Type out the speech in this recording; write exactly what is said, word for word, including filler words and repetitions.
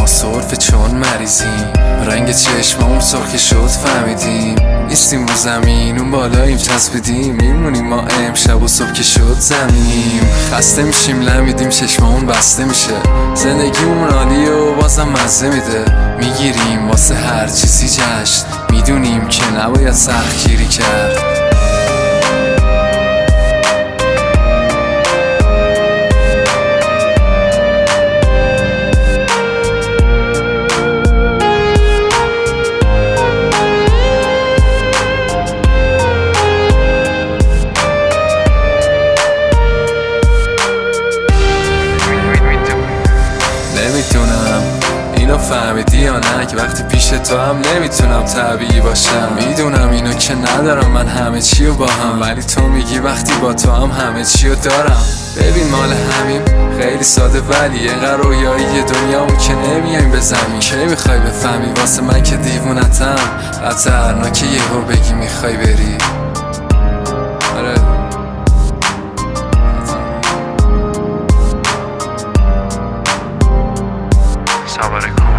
ما سرفه چون مریضیم، رنگ چشمام سرخی شد فهمیدیم نیستیم رو زمین اون بالاییم چسبیدیم، میمونیم ما امشب و صبح که شد زمینیم. خسته میشیم لمیدیم چشمامون بسته میشه، زندگیمون عالیه و بازم مزه میده، میگیریم واسه هر چیزی جشن، میدونیم که نباید سختگیری کرد. نمیدونم اینو فهمیدی یا نه که وقتی پیش تو هم نمیتونم طبیعی باشم. میدونم اینو که ندارم من همه چی رو با هم، ولی تو میگی وقتی با تو هم همه چی رو دارم. ببین مال همیم خیلی ساده ولی اینقدر رویایی دنیامون که نمیایم به زمین. کی میخوای بفهمی واسه من که دیوونتم، خطرناکه یهو بگی میخوای بری. آره صبر کن.